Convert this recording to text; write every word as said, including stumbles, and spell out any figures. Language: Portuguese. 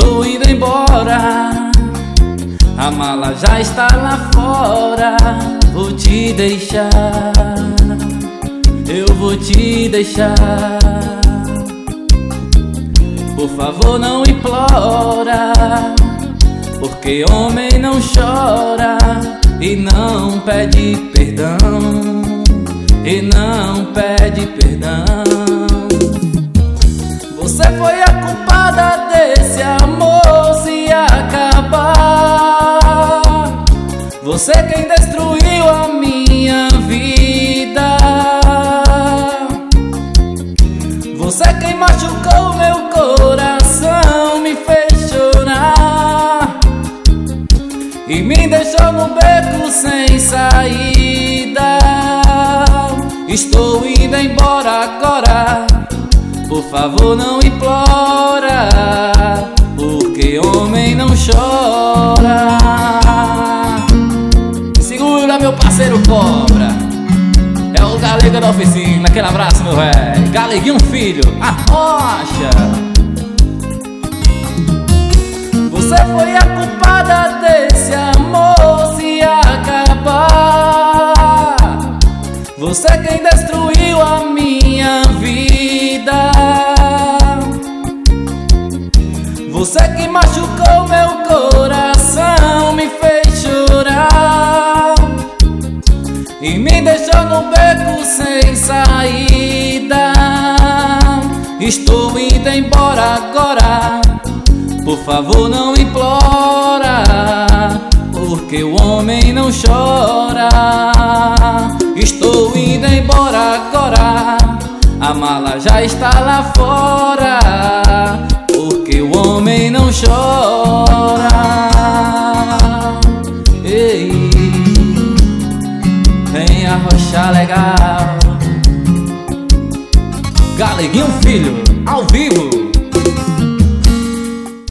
Estou indo embora, a mala já está lá fora. Vou te deixar, eu vou te deixar. Por favor, não implora, porque homem não chora e não pede perdão, e não pede perdão. Você foi a culpada desse amor se acabar. Você quem destruiu a minha vida. Você quem machucou meu coração, me fez chorar e me deixou no beco sem saída. Estou indo embora agora, por favor não implora, porque homem não chora. Segura meu parceiro Cobra, é o Galega da oficina. Aquele abraço meu velho, Galeguinho filho, a rocha. Você foi a culpada desse amor se acabar. Você quem destruiu a minha vida. Você que machucou meu coração, me fez chorar e me deixou no beco sem saída. Estou indo embora agora, por favor não implora, porque o homem não chora. Estou indo embora agora, a mala já está lá fora, porque o homem não chora. Ei, vem arrochar legal, Galeguinho filho, ao vivo.